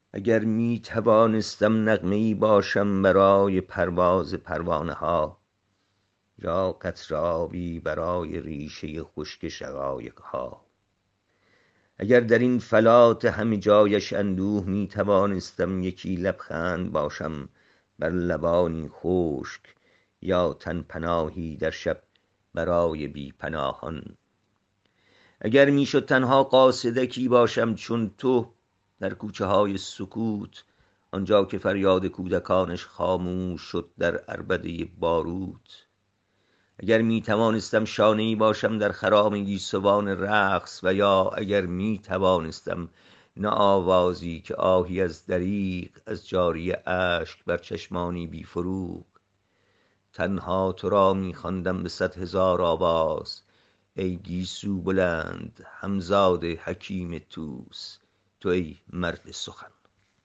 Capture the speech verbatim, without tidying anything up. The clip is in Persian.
اگر می توانستم نغمه‌ای باشم برای پرواز پروانه ها، یا قطره آبی برای ریشه خشک شقایق ها. اگر در این فلات همه جایش اندوه می توانستم یکی لبخند باشم بر لبانی خشک، یا تن پناهی در شب برای بی پناهان. اگر می شد تنها قاصدکی باشم چون تو در کوچه های سکوت، آنجا که فریاد کودکانش خاموش شد در عربده باروت. اگر می توانستم شانه‌ای باشم در خرام گیسوان رقص، و یا اگر می توانستم نه آوازی که آهی از دریغ از جاری اشک بر چشمانی بی فروغ. تنها تو را می خواندم به صد هزار آواز، ای گیسو بلند همزاد حکیم توس، تو ای مرد سخن.